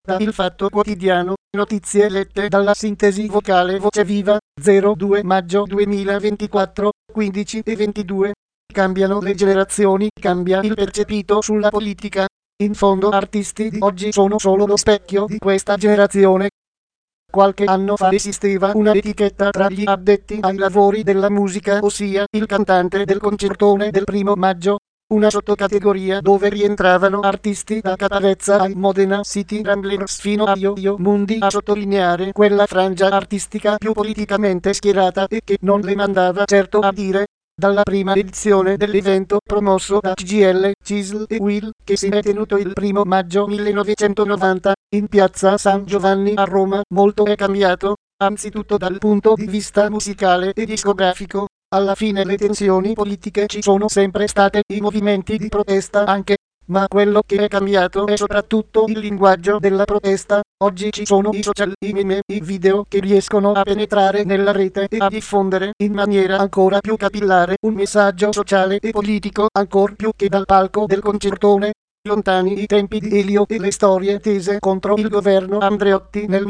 da Il Fatto Quotidiano, notizie lette dalla sintesi vocale Voce Viva, 02 maggio 2024, 15:22. Cambiano le generazioni, cambia il percepito sulla politica. In fondo artisti di oggi sono solo lo specchio di questa generazione. Qualche anno fa esisteva una etichetta tra gli addetti ai lavori della musica, ossia il cantante del concertone del 1° maggio, una sottocategoria dove rientravano artisti da Caparezza ai Modena City Ramblers fino a Yo-Yo Mundi, a sottolineare quella frangia artistica più politicamente schierata e che non le mandava certo a dire. Dalla prima edizione dell'evento promosso da CGIL, CISL e UIL, che si è tenuto il 1° maggio 1990, in piazza San Giovanni a Roma, molto è cambiato, anzitutto dal punto di vista musicale e discografico. Alla fine le tensioni politiche ci sono sempre state, i movimenti di protesta anche, ma quello che è cambiato è soprattutto il linguaggio della protesta. Oggi ci sono i social, i meme, i video che riescono a penetrare nella rete e a diffondere in maniera ancora più capillare un messaggio sociale e politico, ancor più che dal palco del concertone. Lontani i tempi di Elio e le storie tese contro il governo Andreotti nel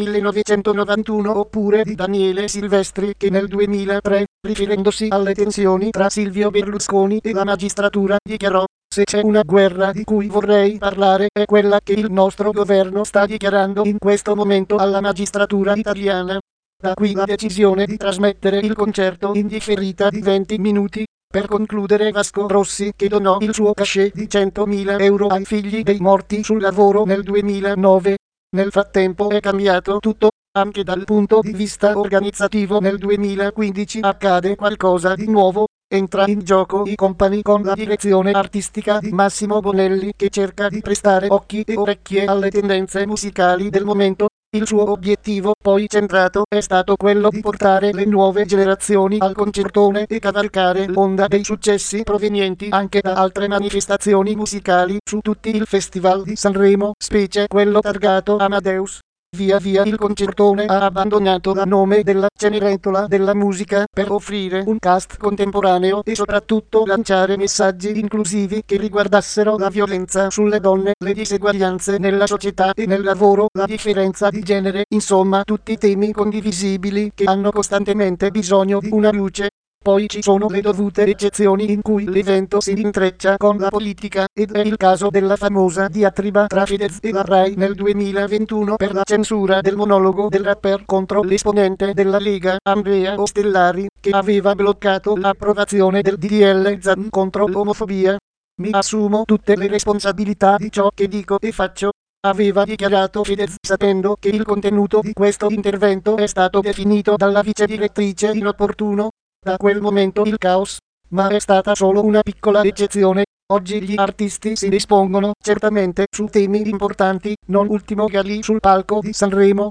1991 oppure di Daniele Silvestri che nel 2003, riferendosi alle tensioni tra Silvio Berlusconi e la magistratura, dichiarò: "Se c'è una guerra di cui vorrei parlare è quella che il nostro governo sta dichiarando in questo momento alla magistratura italiana". Da qui la decisione di trasmettere il concerto in differita di 20 minuti. Per concludere, Vasco Rossi, che donò il suo cachet di 100.000 euro ai figli dei morti sul lavoro nel 2009. Nel frattempo è cambiato tutto, anche dal punto di vista organizzativo. Nel 2015 accade qualcosa di nuovo. Entra in gioco i Company con la direzione artistica di Massimo Bonelli, che cerca di prestare occhi e orecchie alle tendenze musicali del momento. Il suo obiettivo, poi centrato, è stato quello di portare le nuove generazioni al concertone e cavalcare l'onda dei successi provenienti anche da altre manifestazioni musicali su tutti il Festival di Sanremo, specie quello targato Amadeus. Via via il concertone ha abbandonato il nome della Cenerentola della musica per offrire un cast contemporaneo e soprattutto lanciare messaggi inclusivi che riguardassero la violenza sulle donne, le diseguaglianze nella società e nel lavoro, la differenza di genere, insomma tutti temi condivisibili che hanno costantemente bisogno di una luce. Poi ci sono le dovute eccezioni in cui l'evento si intreccia con la politica, ed è il caso della famosa diatriba tra Fedez e la Rai nel 2021 per la censura del monologo del rapper contro l'esponente della Lega, Andrea Ostellari, che aveva bloccato l'approvazione del DDL Zan contro l'omofobia. "Mi assumo tutte le responsabilità di ciò che dico e faccio", aveva dichiarato Fedez, sapendo che il contenuto di questo intervento è stato definito dalla vice direttrice inopportuno. Da quel momento il caos, ma è stata solo una piccola eccezione. Oggi gli artisti si espongono certamente su temi importanti, non ultimo Gali sul palco di Sanremo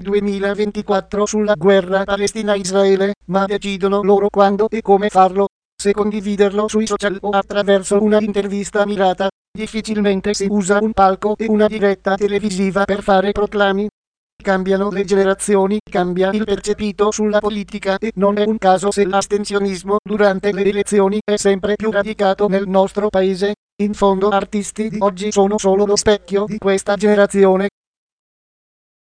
2024 sulla guerra Palestina-Israele, ma decidono loro quando e come farlo. Se condividerlo sui social o attraverso una intervista mirata. Difficilmente si usa un palco e una diretta televisiva per fare proclami. Cambiano le generazioni, cambia il percepito sulla politica e non è un caso se l'astensionismo durante le elezioni è sempre più radicato nel nostro paese. In fondo artisti di oggi sono solo lo specchio di questa generazione.